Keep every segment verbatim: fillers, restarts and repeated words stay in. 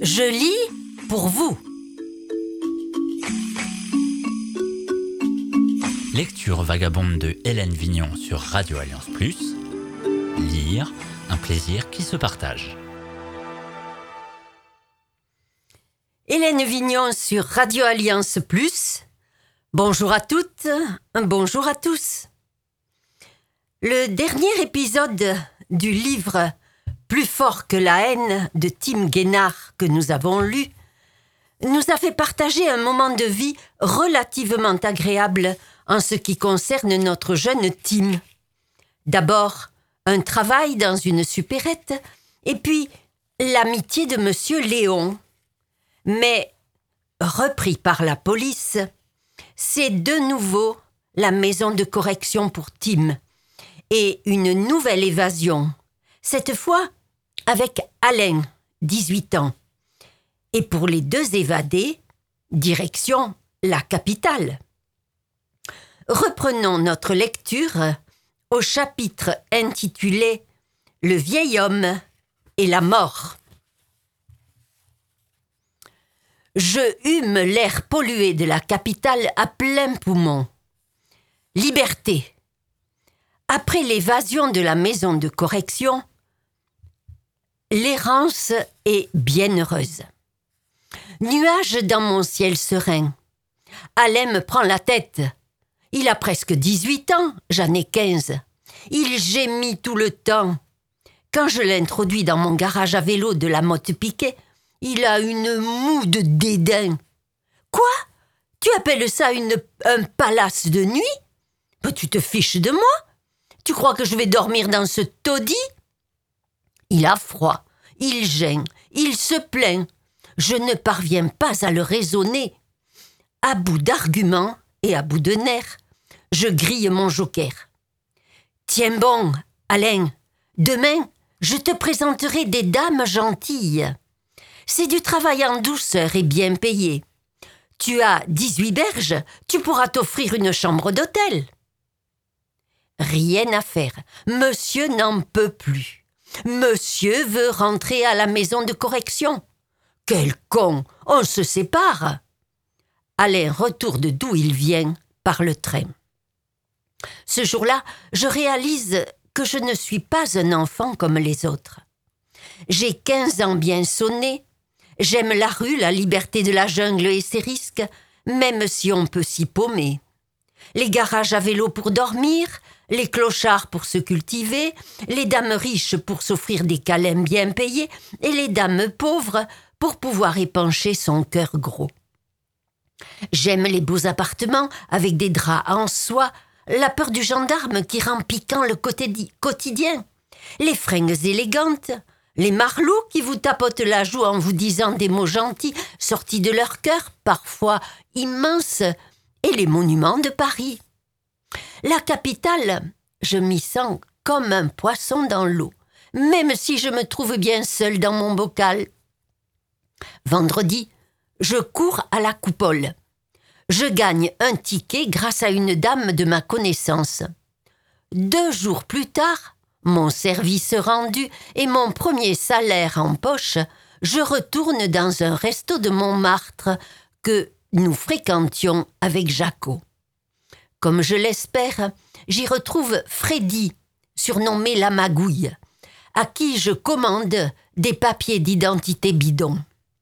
Je lis pour vous. Lecture vagabonde de Hélène Vignon sur Radio Alliance plus. Lire, un plaisir qui se partage. Hélène Vignon sur Radio Alliance plus. Bonjour à toutes, bonjour à tous. Le dernier épisode du livre Plus fort que la haine de Tim Guénard que nous avons lu nous a fait partager un moment de vie relativement agréable en ce qui concerne notre jeune Tim. D'abord, un travail dans une supérette et puis l'amitié de Monsieur Léon. Mais, repris par la police, c'est de nouveau la maison de correction pour Tim et une nouvelle évasion, cette fois avec Alain, dix-huit ans. Et pour les deux évadés, direction la capitale. Reprenons notre lecture au chapitre intitulé « Le vieil homme et la mort ». Je hume l'air pollué de la capitale à plein poumon. Liberté. Après l'évasion de la maison de correction, l'errance est bienheureuse. Nuage dans mon ciel serein. Alain me prend la tête. Il a presque dix-huit ans, j'en ai quinze. Il gémit tout le temps. Quand je l'introduis dans mon garage à vélo de la Motte-Piquet, il a une moue de dédain. Quoi? Tu appelles ça une, un palace de nuit? Ben, tu te fiches de moi? Tu crois que je vais dormir dans ce taudis? Il a froid, il gêne, il se plaint. Je ne parviens pas à le raisonner. À bout d'arguments et à bout de nerfs, je grille mon joker. Tiens bon, Alain, demain, je te présenterai des dames gentilles. C'est du travail en douceur et bien payé. Tu as dix-huit berges, tu pourras t'offrir une chambre d'hôtel. Rien à faire, monsieur n'en peut plus. Monsieur veut rentrer à la maison de correction. Quel con, on se sépare. Alain retourne d'où il vient, par le train. Ce jour-là, je réalise que je ne suis pas un enfant comme les autres. J'ai quinze ans bien sonnés. J'aime la rue, la liberté de la jungle et ses risques, même si on peut s'y paumer. Les garages à vélo pour dormir, les clochards pour se cultiver, les dames riches pour s'offrir des câlins bien payés et les dames pauvres pour pouvoir épancher son cœur gros. J'aime les beaux appartements avec des draps en soie, la peur du gendarme qui rend piquant le quotidien, les fringues élégantes, les marlous qui vous tapotent la joue en vous disant des mots gentils sortis de leur cœur, parfois immenses, et les monuments de Paris. La capitale, je m'y sens comme un poisson dans l'eau, même si je me trouve bien seule dans mon bocal. Vendredi, je cours à la coupole. Je gagne un ticket grâce à une dame de ma connaissance. Deux jours plus tard, mon service rendu et mon premier salaire en poche, je retourne dans un resto de Montmartre que nous fréquentions avec Jaco. Comme je l'espère, j'y retrouve Freddy, surnommé la Magouille, à qui je commande des papiers d'identité bidons.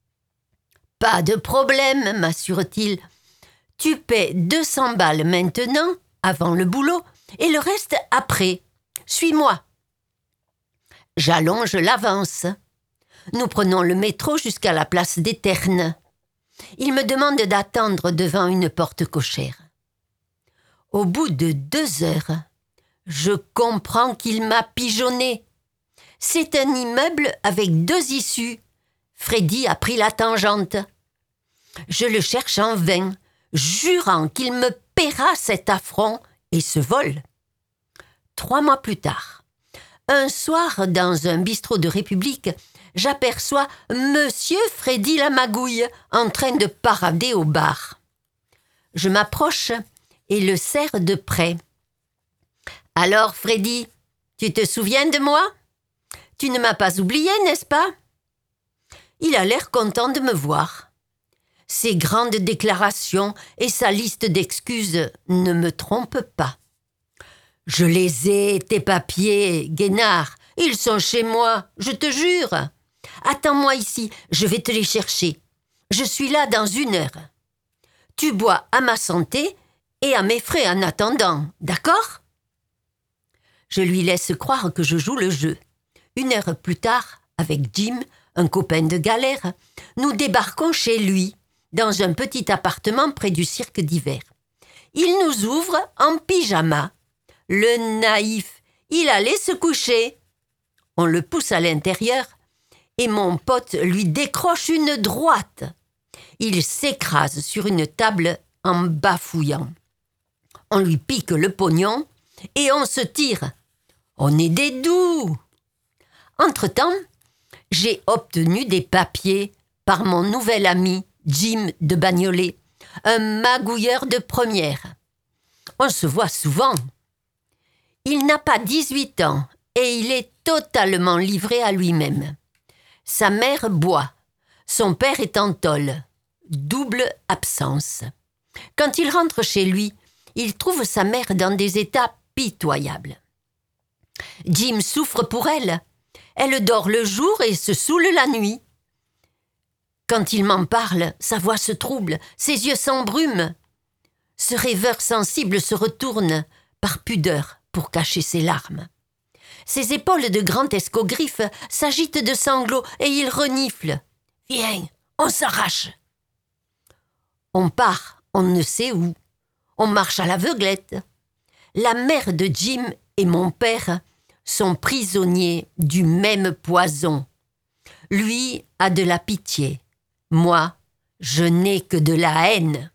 « Pas de problème, m'assure-t-il. Tu paies deux cents balles maintenant, avant le boulot, et le reste après. Suis-moi. » J'allonge l'avance. Nous prenons le métro jusqu'à la place des Ternes. Il me demande d'attendre devant une porte cochère. Au bout de deux heures, je comprends qu'il m'a pigeonné. C'est un immeuble avec deux issues. Freddy a pris la tangente. Je le cherche en vain, jurant qu'il me paiera cet affront et ce vol. Trois mois plus tard, un soir, dans un bistrot de République, j'aperçois Monsieur Freddy la Magouille en train de parader au bar. Je m'approche et le serre de près. « Alors, Freddy, tu te souviens de moi ? Tu ne m'as pas oublié, n'est-ce pas ? Il a l'air content de me voir. Ses grandes déclarations et sa liste d'excuses ne me trompent pas. Je les ai, tes papiers, Guénard. Ils sont chez moi, je te jure. Attends-moi ici, je vais te les chercher. Je suis là dans une heure. Tu bois à ma santé et à mes frais en attendant, d'accord ? Je lui laisse croire que je joue le jeu. Une heure plus tard, avec Jim, un copain de galère, nous débarquons chez lui, dans un petit appartement près du cirque d'hiver. Il nous ouvre en pyjama. Le naïf, il allait se coucher. On le pousse à l'intérieur et mon pote lui décroche une droite. Il s'écrase sur une table en bafouillant. On lui pique le pognon et on se tire. On est des doux. Entre-temps, j'ai obtenu des papiers par mon nouvel ami Jim de Bagnolet, un magouilleur de première. On se voit souvent. Il n'a pas dix-huit ans et il est totalement livré à lui-même. Sa mère boit, son père est en tôle. Double absence. Quand il rentre chez lui, il trouve sa mère dans des états pitoyables. Jim souffre pour elle. Elle dort le jour et se saoule la nuit. Quand il m'en parle, sa voix se trouble, ses yeux s'embrument. Ce rêveur sensible se retourne, par pudeur, pour cacher ses larmes. Ses épaules de grand escogriffe s'agitent de sanglots et il renifle. « Viens, on s'arrache !» On part, on ne sait où. On marche à l'aveuglette. La mère de Jim et mon père sont prisonniers du même poison. Lui a de la pitié. Moi, je n'ai que de la haine.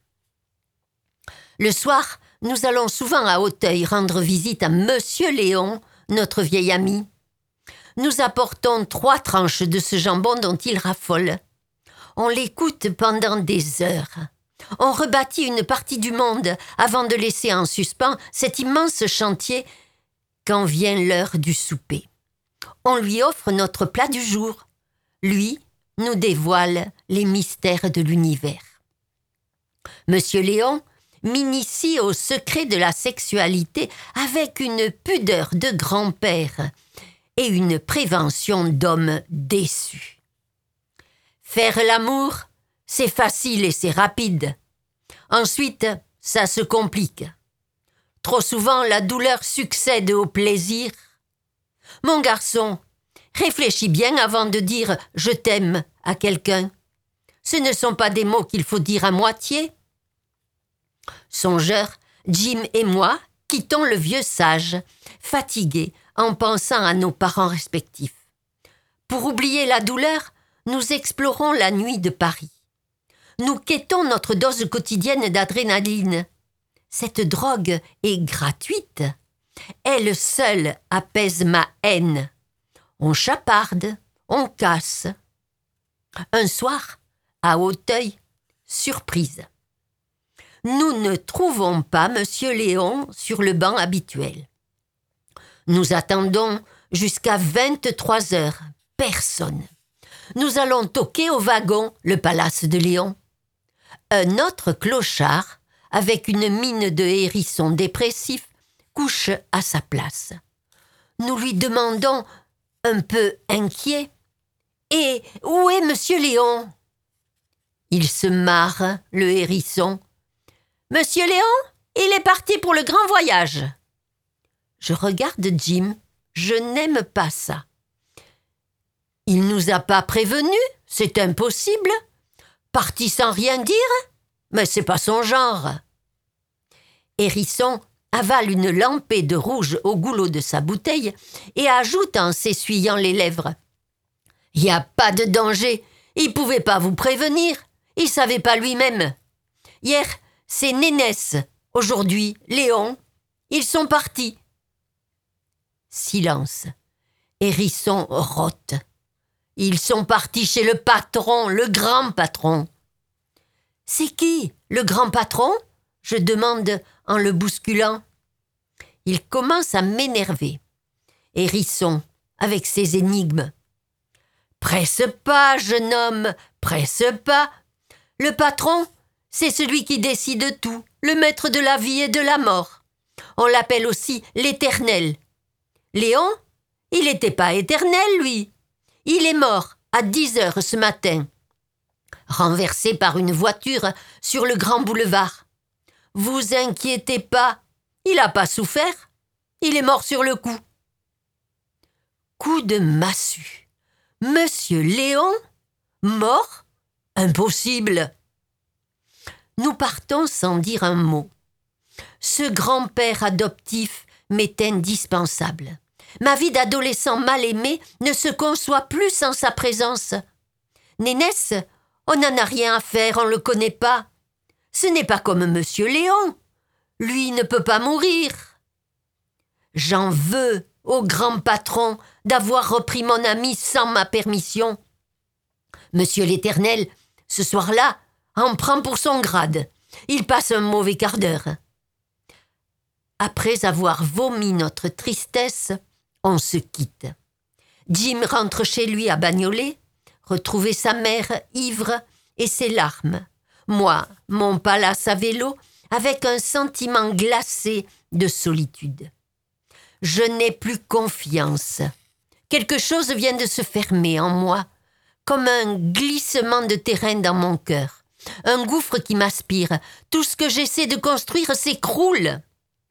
Le soir, nous allons souvent à Auteuil rendre visite à Monsieur Léon, notre vieil ami. Nous apportons trois tranches de ce jambon dont il raffole. On l'écoute pendant des heures. On rebâtit une partie du monde avant de laisser en suspens cet immense chantier quand vient l'heure du souper. On lui offre notre plat du jour. Lui nous dévoile les mystères de l'univers. Monsieur Léon m'initie au secret de la sexualité avec une pudeur de grand-père et une prévention d'homme déçu. Faire l'amour, c'est facile et c'est rapide. Ensuite, ça se complique. Trop souvent, la douleur succède au plaisir. Mon garçon, réfléchis bien avant de dire « je t'aime » à quelqu'un. Ce ne sont pas des mots qu'il faut dire à moitié. Songeurs, Jim et moi quittons le vieux sage, fatigués en pensant à nos parents respectifs. Pour oublier la douleur, nous explorons la nuit de Paris. Nous quêtons notre dose quotidienne d'adrénaline. Cette drogue est gratuite. Elle seule apaise ma haine. On chaparde, on casse. Un soir, à Auteuil, surprise. Nous ne trouvons pas Monsieur Léon sur le banc habituel. Nous attendons jusqu'à vingt-trois heures. Personne. Nous allons toquer au wagon, le palace de Léon. Un autre clochard, avec une mine de hérisson dépressif, couche à sa place. Nous lui demandons, un peu inquiet, « Et où est Monsieur Léon ?» Il se marre, le hérisson. « Monsieur Léon, il est parti pour le grand voyage. » Je regarde Jim, je n'aime pas ça. Il nous a pas prévenus, c'est impossible. Parti sans rien dire, mais c'est pas son genre. Hérisson avale une lampée de rouge au goulot de sa bouteille et ajoute en s'essuyant les lèvres. « Y a pas de danger, il pouvait pas vous prévenir, il savait pas lui-même. Hier, c'est Nénès, aujourd'hui, Léon, ils sont partis. » Silence. Hérisson rote. Ils sont partis chez le patron, le grand patron. « C'est qui, le grand patron ?» je demande en le bousculant. Il commence à m'énerver. Hérisson, avec ses énigmes. Presse pas, jeune homme, presse pas. Le patron, c'est celui qui décide tout, le maître de la vie et de la mort. On l'appelle aussi l'Éternel. Léon, il n'était pas éternel, lui. Il est mort à dix heures ce matin, renversé par une voiture sur le grand boulevard. Vous inquiétez pas, il n'a pas souffert. Il est mort sur le coup. Coup de massue. Monsieur Léon, mort? Impossible. Nous partons sans dire un mot. Ce grand-père adoptif m'est indispensable. Ma vie d'adolescent mal aimé ne se conçoit plus sans sa présence. Nénès, on n'en a rien à faire, on ne le connaît pas. Ce n'est pas comme Monsieur Léon. Lui ne peut pas mourir. J'en veux au grand patron d'avoir repris mon ami sans ma permission. Monsieur l'Éternel, ce soir-là, en prend pour son grade. Il passe un mauvais quart d'heure. Après avoir vomi notre tristesse, on se quitte. Jim rentre chez lui à Bagnolet, retrouver sa mère ivre et ses larmes. Moi, mon palace à vélo, avec un sentiment glacé de solitude. Je n'ai plus confiance. Quelque chose vient de se fermer en moi, comme un glissement de terrain dans mon cœur. Un gouffre qui m'aspire. Tout ce que j'essaie de construire s'écroule.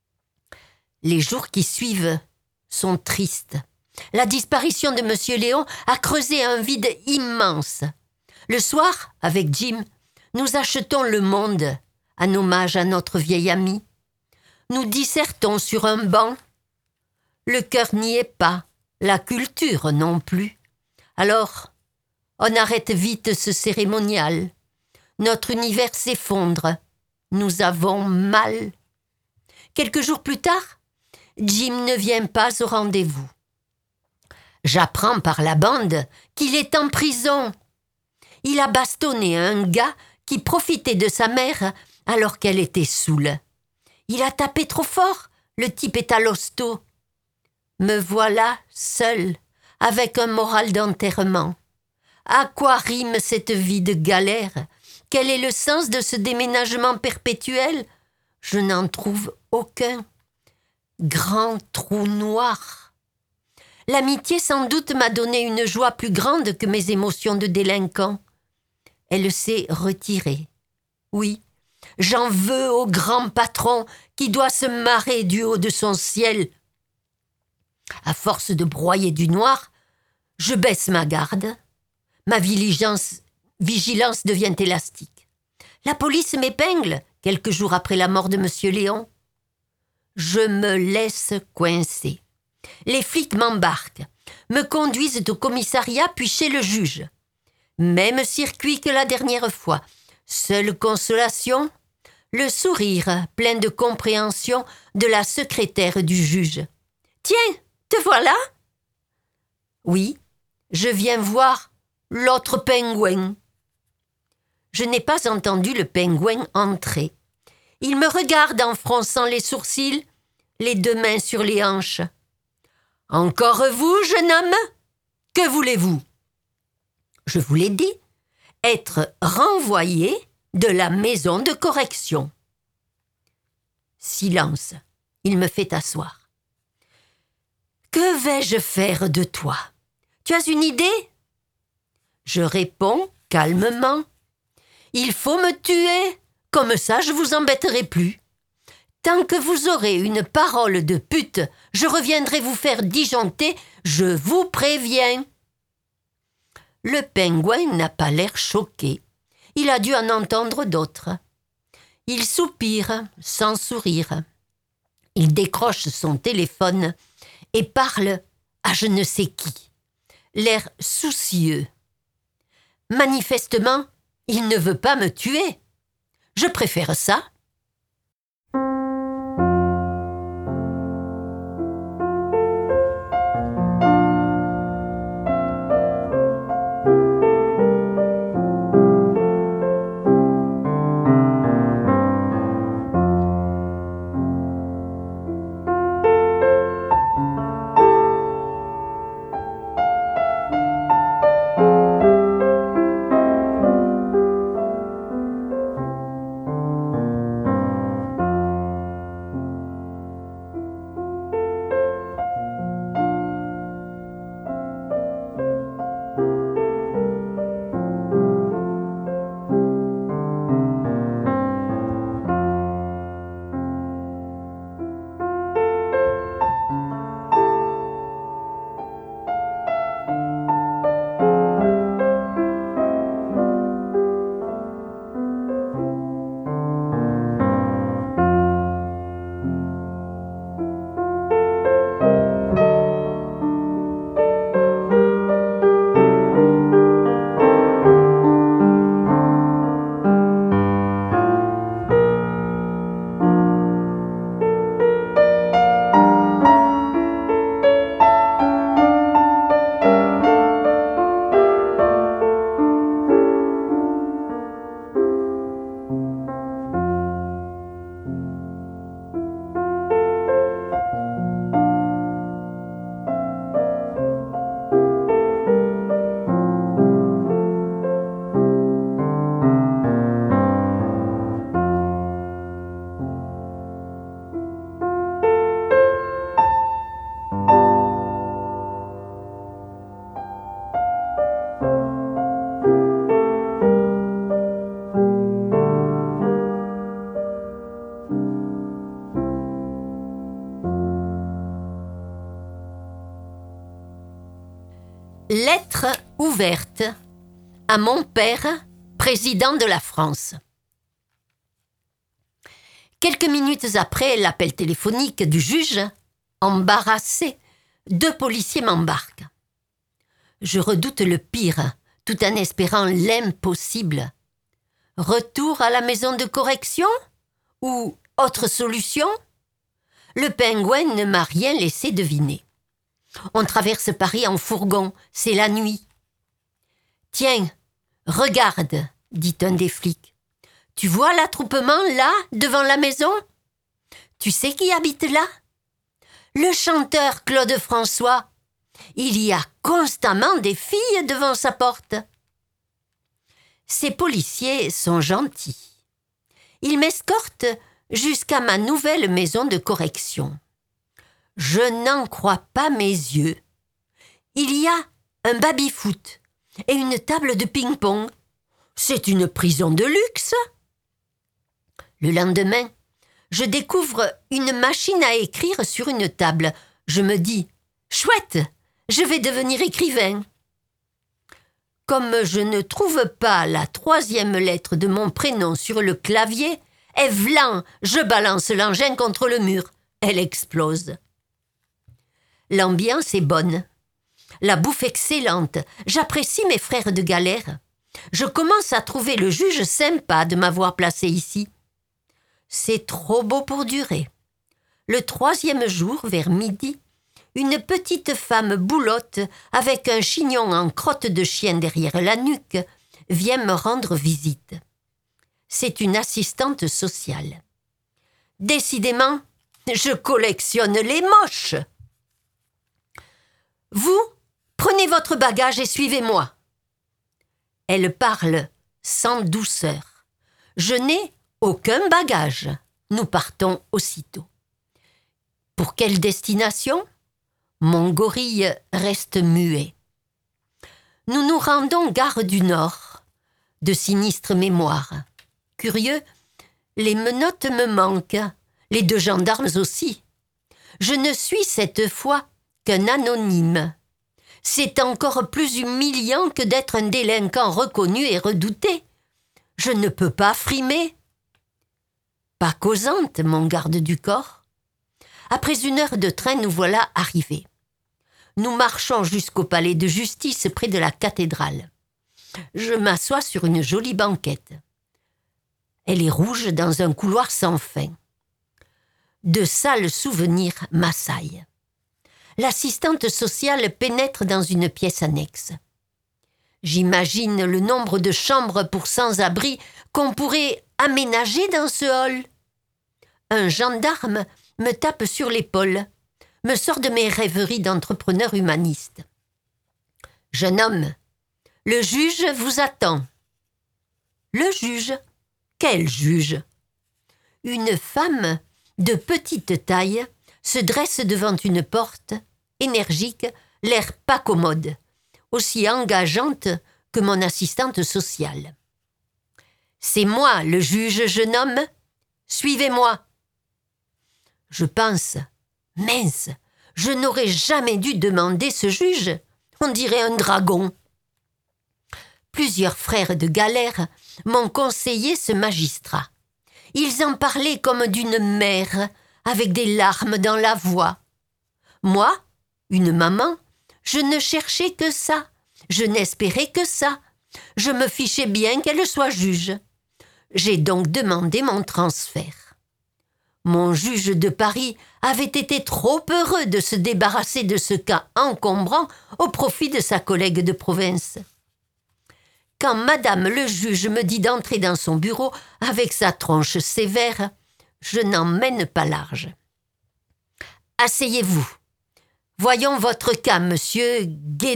Les jours qui suivent sont tristes. La disparition de Monsieur Léon a creusé un vide immense. Le soir, avec Jim, nous achetons Le Monde, en hommage à notre vieil ami. Nous dissertons sur un banc. Le cœur n'y est pas, la culture non plus. Alors, on arrête vite ce cérémonial. Notre univers s'effondre. Nous avons mal. Quelques jours plus tard, Jim ne vient pas au rendez-vous. J'apprends par la bande qu'il est en prison. Il a bastonné un gars qui profitait de sa mère alors qu'elle était saoule. Il a tapé trop fort, le type est à l'hosto. Me voilà seule, avec un moral d'enterrement. À quoi rime cette vie de galère? Quel est le sens de ce déménagement perpétuel? Je n'en trouve aucun. Grand trou noir. L'amitié sans doute m'a donné une joie plus grande que mes émotions de délinquant. Elle s'est retirée. Oui, j'en veux au grand patron qui doit se marrer du haut de son ciel. À force de broyer du noir, je baisse ma garde. Ma vigilance, vigilance devient élastique. La police m'épingle quelques jours après la mort de Monsieur Léon. Je me laisse coincer. Les flics m'embarquent, me conduisent au commissariat puis chez le juge. Même circuit que la dernière fois. Seule consolation, le sourire plein de compréhension de la secrétaire du juge. « Tiens, te voilà ?» « Oui, je viens voir l'autre pingouin. » Je n'ai pas entendu le pingouin entrer. Il me regarde en fronçant les sourcils, les deux mains sur les hanches. « Encore vous, jeune homme? Que voulez-vous » ? Je vous l'ai dit, être renvoyé de la maison de correction. Silence. Il me fait asseoir. Que vais-je faire de toi? Tu as une idée? Je réponds calmement. Il faut me tuer, comme ça je vous embêterai plus. Tant que vous aurez une parole de pute, je reviendrai vous faire disjoncter, je vous préviens. Le pingouin n'a pas l'air choqué. Il a dû en entendre d'autres. Il soupire, sans sourire. Il décroche son téléphone et parle à je ne sais qui. L'air soucieux. Manifestement, il ne veut pas me tuer. Je préfère ça. Lettre ouverte à mon père, président de la France. Quelques minutes après l'appel téléphonique du juge, embarrassé, deux policiers m'embarquent. Je redoute le pire, tout en espérant l'impossible. Retour à la maison de correction ? Ou autre solution ? Le pingouin ne m'a rien laissé deviner. On traverse Paris en fourgon, c'est la nuit. « Tiens, regarde, dit un des flics. Tu vois l'attroupement là, devant la maison ? Tu sais qui habite là ? Le chanteur Claude François. Il y a constamment des filles devant sa porte. » Ces policiers sont gentils. Ils m'escortent jusqu'à ma nouvelle maison de correction. Je n'en crois pas mes yeux. Il y a un baby-foot et une table de ping-pong. C'est une prison de luxe. Le lendemain, je découvre une machine à écrire sur une table. Je me dis « Chouette, je vais devenir écrivain !» Comme je ne trouve pas la troisième lettre de mon prénom sur le clavier, et vlan, je balance l'engin contre le mur. Elle explose. L'ambiance est bonne. La bouffe excellente. J'apprécie mes frères de galère. Je commence à trouver le juge sympa de m'avoir placé ici. C'est trop beau pour durer. Le troisième jour, vers midi, une petite femme boulotte avec un chignon en crotte de chien derrière la nuque vient me rendre visite. C'est une assistante sociale. Décidément, je collectionne les moches. Vous, prenez votre bagage et suivez-moi. Elle parle sans douceur. Je n'ai aucun bagage. Nous partons aussitôt. Pour quelle destination ? Mon gorille reste muet. Nous nous rendons gare du Nord. De sinistre mémoire. Curieux, les menottes me manquent, les deux gendarmes aussi. Je ne suis cette fois qu'un anonyme. C'est encore plus humiliant que d'être un délinquant reconnu et redouté. Je ne peux pas frimer. Pas causante, mon garde du corps. Après une heure de train, nous voilà arrivés. Nous marchons jusqu'au palais de justice près de la cathédrale. Je m'assois sur une jolie banquette. Elle est rouge dans un couloir sans fin. De sales souvenirs m'assaillent. L'assistante sociale pénètre dans une pièce annexe. J'imagine le nombre de chambres pour sans-abri qu'on pourrait aménager dans ce hall. Un gendarme me tape sur l'épaule, me sort de mes rêveries d'entrepreneur humaniste. « Jeune homme, le juge vous attend. » Le juge ? Quel juge ? Une femme de petite taille se dresse devant une porte, énergique, l'air pas commode, aussi engageante que mon assistante sociale. « C'est moi, le juge, jeune homme. Suivez-moi. » Je pense, mince, je n'aurais jamais dû demander ce juge. On dirait un dragon. Plusieurs frères de galère m'ont conseillé ce magistrat. Ils en parlaient comme d'une mère, avec des larmes dans la voix. Moi, une maman, je ne cherchais que ça, je n'espérais que ça. Je me fichais bien qu'elle soit juge. J'ai donc demandé mon transfert. Mon juge de Paris avait été trop heureux de se débarrasser de ce cas encombrant au profit de sa collègue de province. Quand madame le juge me dit d'entrer dans son bureau avec sa tronche sévère, je n'en mène pas large. « Asseyez-vous. Voyons votre cas, monsieur Guénard. »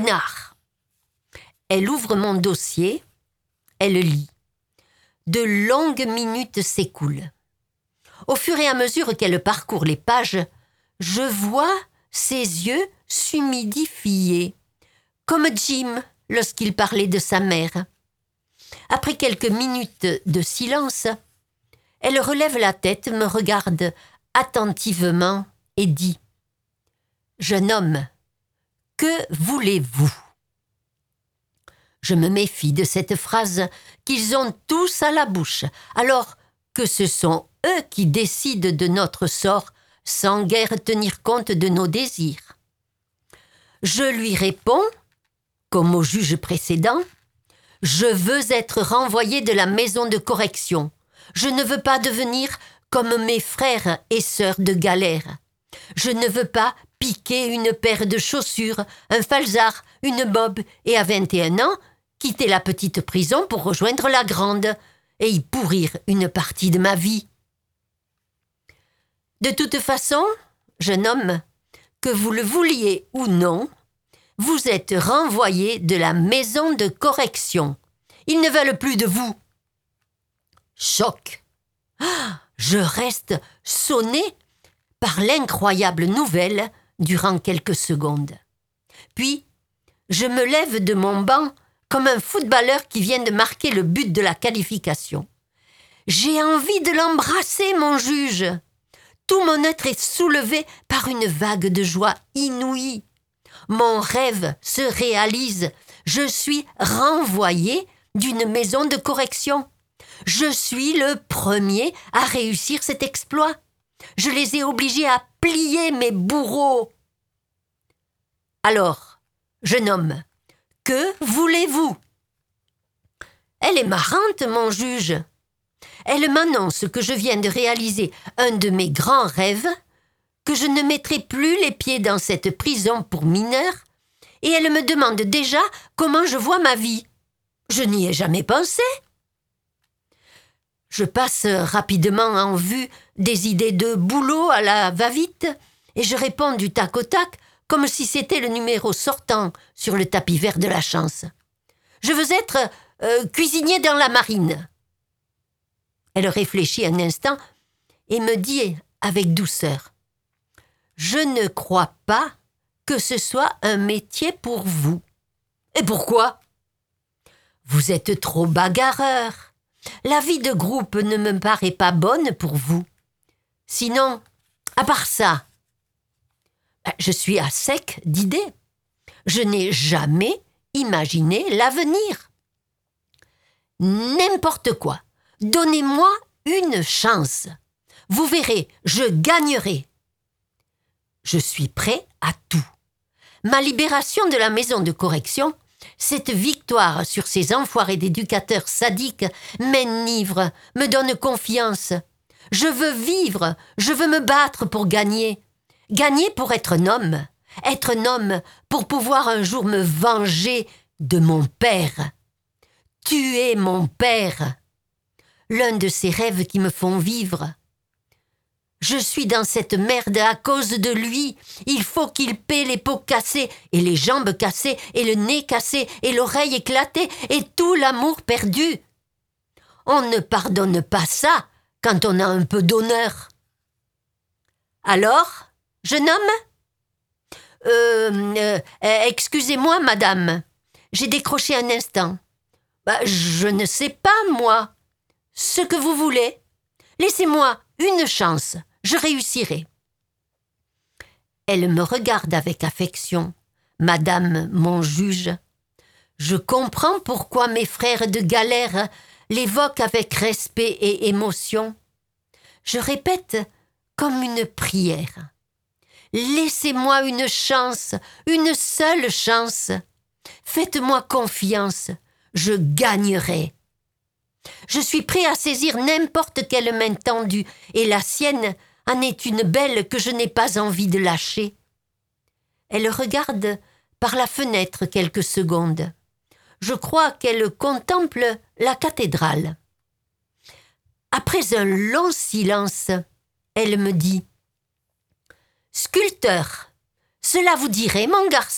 Elle ouvre mon dossier, elle lit. De longues minutes s'écoulent. Au fur et à mesure qu'elle parcourt les pages, je vois ses yeux s'humidifier, comme Jim lorsqu'il parlait de sa mère. Après quelques minutes de silence, elle relève la tête, me regarde attentivement et dit « Jeune homme, que voulez-vous » Je me méfie de cette phrase qu'ils ont tous à la bouche, alors que ce sont eux qui décident de notre sort sans guère tenir compte de nos désirs. Je lui réponds, comme au juge précédent, « Je veux être renvoyé de la maison de correction. Je ne veux pas devenir comme mes frères et sœurs de galère. Je ne veux pas piquer une paire de chaussures, un falzar, une bobe et à vingt et un ans, quitter la petite prison pour rejoindre la grande et y pourrir une partie de ma vie. De toute façon, jeune homme, que vous le vouliez ou non, vous êtes renvoyé de la maison de correction. Ils ne veulent plus de vous. » Choc. Je reste sonné par l'incroyable nouvelle durant quelques secondes. Puis, je me lève de mon banc comme un footballeur qui vient de marquer le but de la qualification. J'ai envie de l'embrasser, mon juge. Tout mon être est soulevé par une vague de joie inouïe. Mon rêve se réalise. Je suis renvoyé d'une maison de correction. Je suis le premier à réussir cet exploit. Je les ai obligés à plier mes bourreaux. Alors, jeune homme, que voulez-vous ? Elle est marrante, mon juge. Elle m'annonce que je viens de réaliser un de mes grands rêves, que je ne mettrai plus les pieds dans cette prison pour mineurs, et elle me demande déjà comment je vois ma vie. Je n'y ai jamais pensé. Je passe rapidement en vue des idées de boulot à la va-vite, et je réponds du tac au tac, comme si c'était le numéro sortant sur le tapis vert de la chance. Je veux être euh, cuisinier dans la marine. Elle réfléchit un instant et me dit avec douceur, « Je ne crois pas que ce soit un métier pour vous. » « Et pourquoi ? » ?»« Vous êtes trop bagarreur. La vie de groupe ne me paraît pas bonne pour vous. Sinon, à part ça, je suis à sec d'idées. Je n'ai jamais imaginé l'avenir. N'importe quoi. Donnez-moi une chance. Vous verrez, je gagnerai. Je suis prêt à tout. Ma libération de la maison de correction, cette victoire sur ces enfoirés d'éducateurs sadiques m'enivre, me donne confiance. Je veux vivre, je veux me battre pour gagner. Gagner pour être un homme, être un homme pour pouvoir un jour me venger de mon père. Tuer mon père. L'un de ces rêves qui me font vivre. Je suis dans cette merde à cause de lui. Il faut qu'il paie les peaux cassées, et les jambes cassées, et le nez cassé, et l'oreille éclatée, et tout l'amour perdu. On ne pardonne pas ça quand on a un peu d'honneur. Alors, jeune homme ? Euh, euh, excusez-moi, madame. J'ai décroché un instant. Bah, je ne sais pas, moi. Ce que vous voulez. Laissez-moi une chance. Je réussirai. Elle me regarde avec affection. Madame, mon juge, je comprends pourquoi mes frères de galère l'évoquent avec respect et émotion. Je répète comme une prière. Laissez-moi une chance, une seule chance. Faites-moi confiance, je gagnerai. Je suis prêt à saisir n'importe quelle main tendue, et la sienne en est une belle que je n'ai pas envie de lâcher. Elle regarde par la fenêtre quelques secondes. Je crois qu'elle contemple la cathédrale. Après un long silence, elle me dit « Sculpteur, cela vous dirait, mon garçon ?»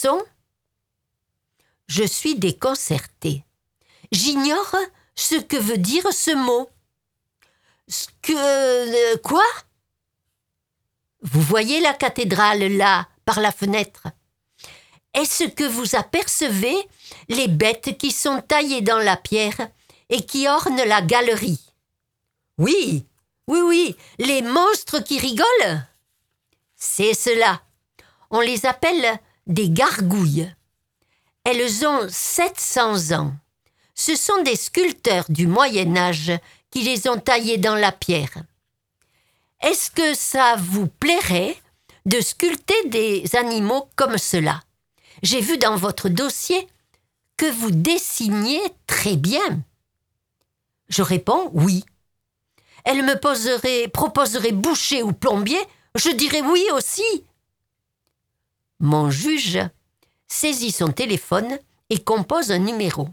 Je suis déconcertée. J'ignore ce que veut dire ce mot. Ce que... Euh, quoi ? Vous voyez la cathédrale là, par la fenêtre ? Est-ce que vous apercevez les bêtes qui sont taillées dans la pierre et qui ornent la galerie ? Oui, oui, oui, les monstres qui rigolent ? C'est cela. On les appelle des gargouilles. Elles ont sept cents ans. Ce sont des sculpteurs du Moyen Âge qui les ont taillées dans la pierre. Est-ce que ça vous plairait de sculpter des animaux comme cela? J'ai vu dans votre dossier que vous dessiniez très bien. Je réponds oui. Elle me poserait, proposerait boucher ou plombier, je dirais oui aussi. Mon juge saisit son téléphone et compose un numéro.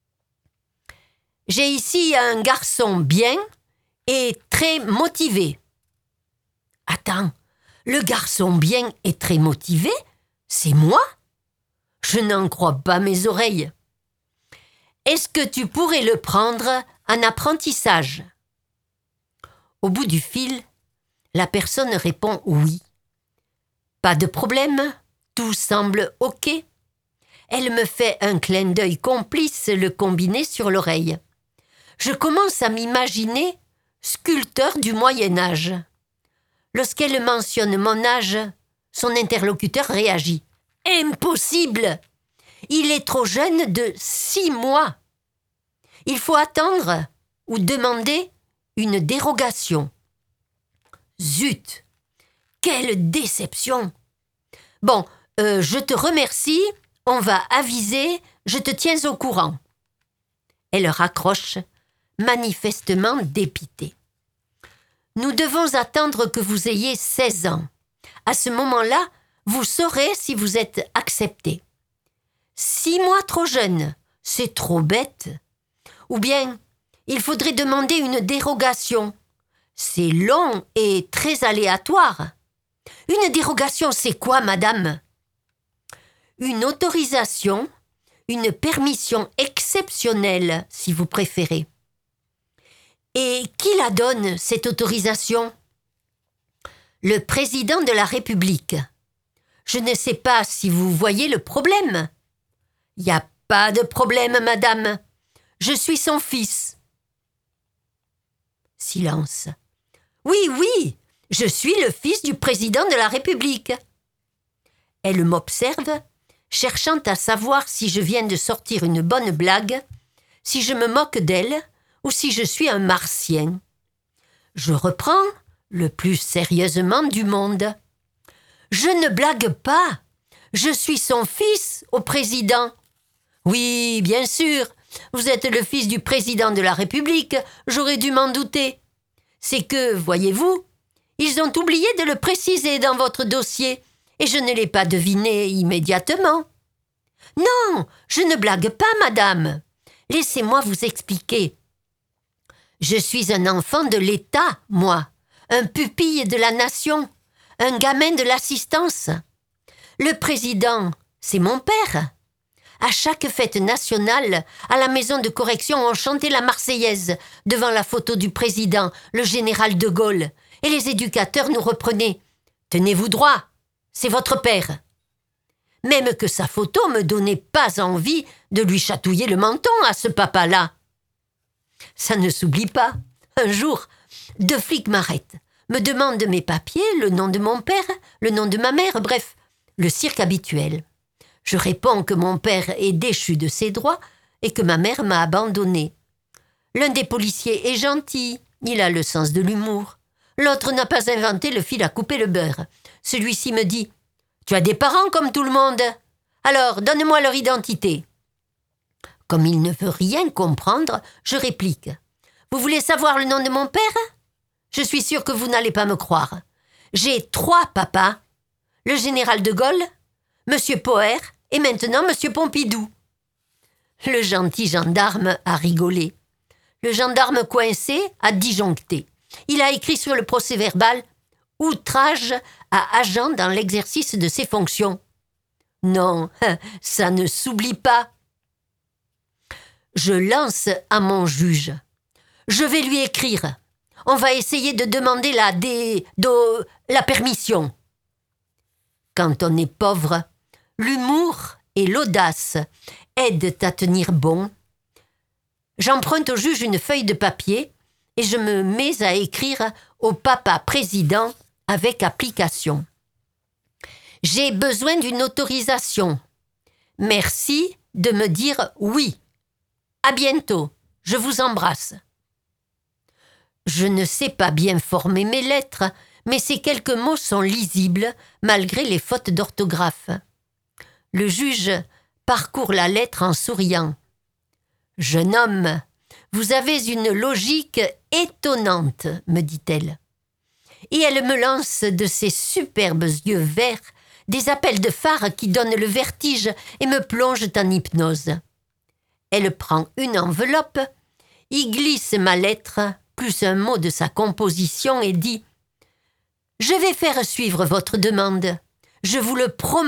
J'ai ici un garçon bien et très motivé. Attends, le garçon bien et très motivé, c'est moi? Je n'en crois pas mes oreilles. Est-ce que tu pourrais le prendre en apprentissage? Au bout du fil, la personne répond oui. Pas de problème, tout semble OK. Elle me fait un clin d'œil complice, le combiné sur l'oreille. Je commence à m'imaginer sculpteur du Moyen Âge. Lorsqu'elle mentionne mon âge, son interlocuteur réagit. Impossible! Il est trop jeune de six mois. Il faut attendre ou demander une dérogation. Zut! Quelle déception! Bon, euh, je te remercie, on va aviser, je te tiens au courant. Elle raccroche, manifestement dépitée. Nous devons attendre que vous ayez seize ans. À ce moment-là, vous saurez si vous êtes accepté. Six mois trop jeune, c'est trop bête. Ou bien, il faudrait demander une dérogation. C'est long et très aléatoire. Une dérogation, c'est quoi, madame? Une autorisation, une permission exceptionnelle, si vous préférez. Et qui la donne, cette autorisation? Le président de la République. Je ne sais pas si vous voyez le problème. Il n'y a pas de problème, madame. Je suis son fils. Silence. Oui, oui, je suis le fils du président de la République. Elle m'observe, cherchant à savoir si je viens de sortir une bonne blague, si je me moque d'elle ou si je suis un martien. Je reprends le plus sérieusement du monde. Je ne blague pas. Je suis son fils au président. Oui, bien sûr, vous êtes le fils du président de la République, j'aurais dû m'en douter. C'est que, voyez-vous, ils ont oublié de le préciser dans votre dossier et je ne l'ai pas deviné immédiatement. Non, je ne blague pas, madame. Laissez-moi vous expliquer. Je suis un enfant de l'État, moi, un pupille de la nation, un gamin de l'assistance. Le président, c'est mon père. À chaque fête nationale, à la maison de correction, on chantait la Marseillaise devant la photo du président, le général de Gaulle, et les éducateurs nous reprenaient. Tenez-vous droit, c'est votre père. Même que sa photo me donnait pas envie de lui chatouiller le menton à ce papa-là. Ça ne s'oublie pas. Un jour, deux flics m'arrêtent, me demandent mes papiers, le nom de mon père, le nom de ma mère, bref, le cirque habituel. Je réponds que mon père est déchu de ses droits et que ma mère m'a abandonné. L'un des policiers est gentil, il a le sens de l'humour. L'autre n'a pas inventé le fil à couper le beurre. Celui-ci me dit « Tu as des parents comme tout le monde. Alors, donne-moi leur identité. » Comme il ne veut rien comprendre, je réplique « Vous voulez savoir le nom de mon père? Je suis sûre que vous n'allez pas me croire. J'ai trois papas. Le général de Gaulle, Monsieur Poher et maintenant Monsieur Pompidou. » Le gentil gendarme a rigolé. Le gendarme coincé a disjoncté. Il a écrit sur le procès-verbal « Outrage à agent dans l'exercice de ses fonctions ». Non, ça ne s'oublie pas. Je lance à mon juge. Je vais lui écrire. On va essayer de demander la, dé, do, la permission. Quand on est pauvre, l'humour et l'audace aident à tenir bon. J'emprunte au juge une feuille de papier et je me mets à écrire au papa président avec application. J'ai besoin d'une autorisation. Merci de me dire oui. À bientôt, je vous embrasse. » Je ne sais pas bien former mes lettres, mais ces quelques mots sont lisibles malgré les fautes d'orthographe. Le juge parcourt la lettre en souriant. « Jeune homme, vous avez une logique étonnante, me dit-elle. » Et elle me lance de ses superbes yeux verts des appels de phare qui donnent le vertige et me plongent en hypnose. Elle prend une enveloppe, y glisse ma lettre, plus un mot de sa composition et dit « Je vais faire suivre votre demande, je vous le promets. »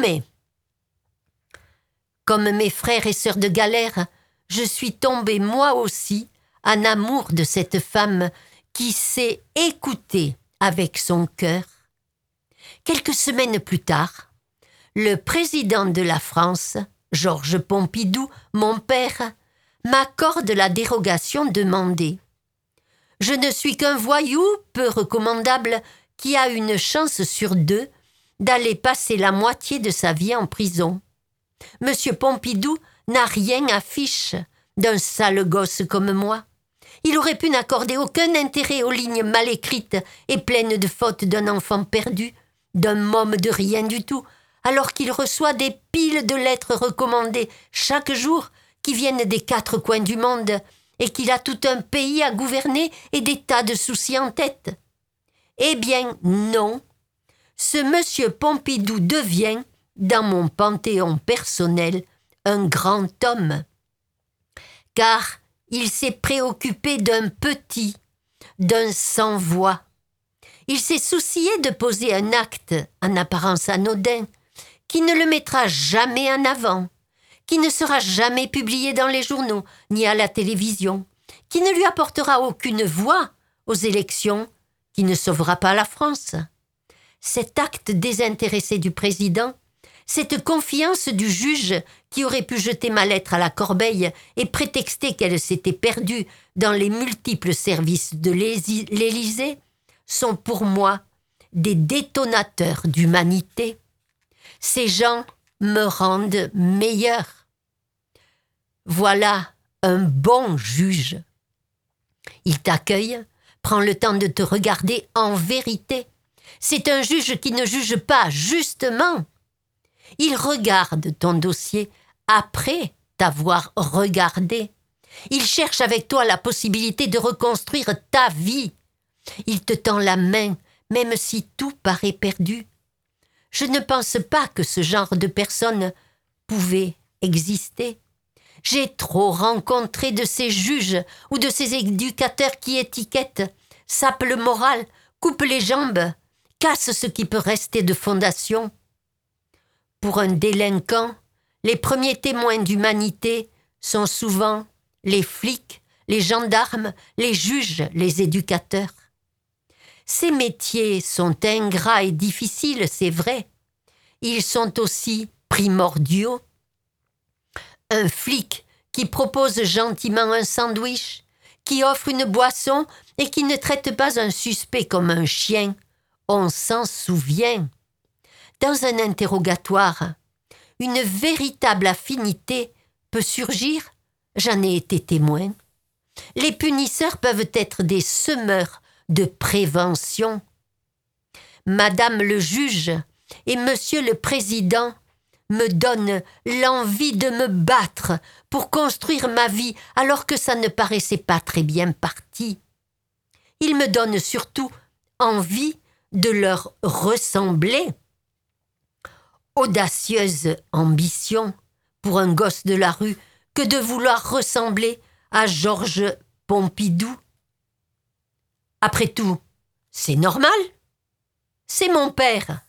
Comme mes frères et sœurs de galère, je suis tombée moi aussi en amour de cette femme qui sait écouter avec son cœur. Quelques semaines plus tard, le président de la France, Georges Pompidou, mon père, m'accorde la dérogation demandée. Je ne suis qu'un voyou peu recommandable qui a une chance sur deux d'aller passer la moitié de sa vie en prison. Monsieur Pompidou n'a rien à fiche d'un sale gosse comme moi. Il aurait pu n'accorder aucun intérêt aux lignes mal écrites et pleines de fautes d'un enfant perdu, d'un môme de rien du tout, alors qu'il reçoit des piles de lettres recommandées chaque jour qui viennent des quatre coins du monde et qu'il a tout un pays à gouverner et des tas de soucis en tête. Eh bien, non. Ce monsieur Pompidou devient, dans mon panthéon personnel, un grand homme. Car il s'est préoccupé d'un petit, d'un sans-voix. Il s'est soucié de poser un acte, en apparence anodin, qui ne le mettra jamais en avant, qui ne sera jamais publié dans les journaux ni à la télévision, qui ne lui apportera aucune voix aux élections, qui ne sauvera pas la France. Cet acte désintéressé du président, cette confiance du juge qui aurait pu jeter ma lettre à la corbeille et prétexter qu'elle s'était perdue dans les multiples services de l'Élysée, sont pour moi des détonateurs d'humanité. Ces gens me rendent meilleur. Voilà un bon juge. Il t'accueille, prend le temps de te regarder en vérité. C'est un juge qui ne juge pas, justement. Il regarde ton dossier après t'avoir regardé. Il cherche avec toi la possibilité de reconstruire ta vie. Il te tend la main, même si tout paraît perdu. Je ne pense pas que ce genre de personne pouvait exister. J'ai trop rencontré de ces juges ou de ces éducateurs qui étiquettent, sapent le moral, coupent les jambes, cassent ce qui peut rester de fondation. Pour un délinquant, les premiers témoins d'humanité sont souvent les flics, les gendarmes, les juges, les éducateurs. Ces métiers sont ingrats et difficiles, c'est vrai. Ils sont aussi primordiaux. Un flic qui propose gentiment un sandwich, qui offre une boisson et qui ne traite pas un suspect comme un chien, on s'en souvient. Dans un interrogatoire, une véritable affinité peut surgir, j'en ai été témoin. Les punisseurs peuvent être des semeurs de prévention. Madame le juge et monsieur le président me donnent l'envie de me battre pour construire ma vie alors que ça ne paraissait pas très bien parti. Ils me donnent surtout envie de leur ressembler. Audacieuse ambition pour un gosse de la rue que de vouloir ressembler à Georges Pompidou. Après tout, c'est normal. C'est mon père.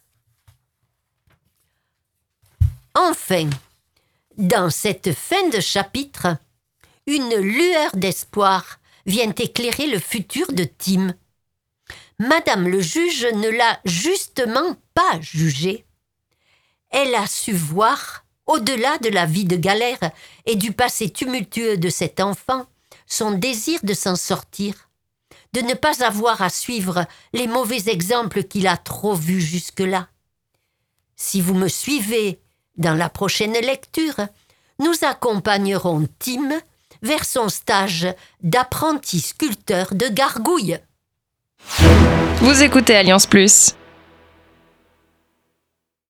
Enfin, dans cette fin de chapitre, une lueur d'espoir vient éclairer le futur de Tim. Madame le juge ne l'a justement pas jugé. Elle a su voir, au-delà de la vie de galère et du passé tumultueux de cet enfant, son désir de s'en sortir, de ne pas avoir à suivre les mauvais exemples qu'il a trop vus jusque-là. Si vous me suivez Dans la prochaine lecture, nous accompagnerons Tim vers son stage d'apprenti sculpteur de gargouilles. Vous écoutez Alliance Plus.